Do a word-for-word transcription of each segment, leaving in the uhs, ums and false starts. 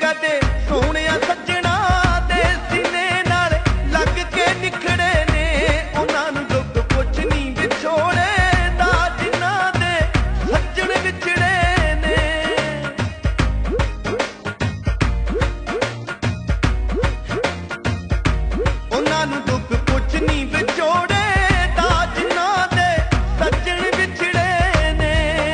कदे सोहणिया सज्जणा दे सीने नाल लग के निखड़े ने उन्हां नूं दुख कुछ नहीं विछोड़े दा जिन्हां दे सज्जण विछड़े ने। उन्हां नूं दुख कुछ नहीं विछोड़े दा जिन्हां दे सज्जण विछड़े ने।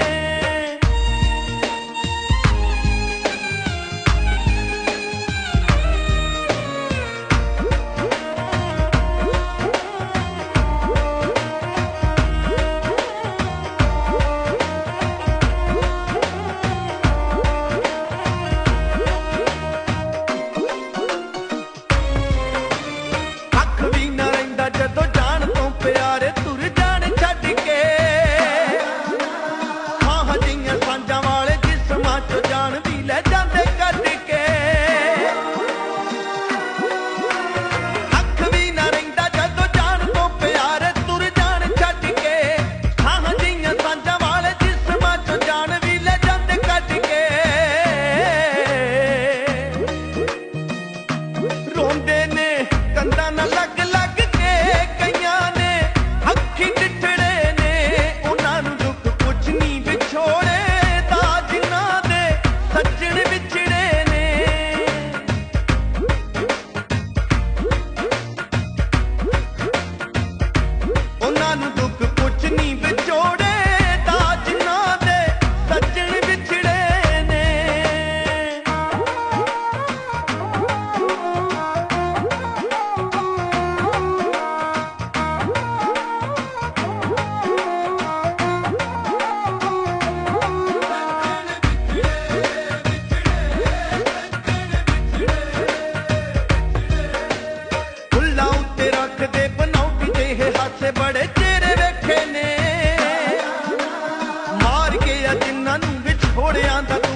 अख भी ना रहिंदा जदों जान तो प्यारे तुर जान छड्ड के हां जियां सांझां वाले जिस्मां चों जान भी लै जांदे कढ के। अख भी ना रहिंदा जदों जान तो प्यारे तुर जान छड्ड के हां जियां सांझां वाले जिस्मां चों जान भी लै जांदे कढ के। रोंदे ने कंधां नाल लग लग के कईयां ने अखी डिठड़े ने उन्हां नूं दुख कुछ नहीं विछोड़े दा जिन्हां दे सज्जण विछड़े ने। उन्हां नूं दुख कुछ नहीं विछोड़े दा जिन्हां दे सज्जण विछड़े ने। फुल्लां उत्ते रखदे बनौटी जेहे हासे बड़े चेहरे वेखे ने मार के आ जिन्हां नूं विछोड़ियां दा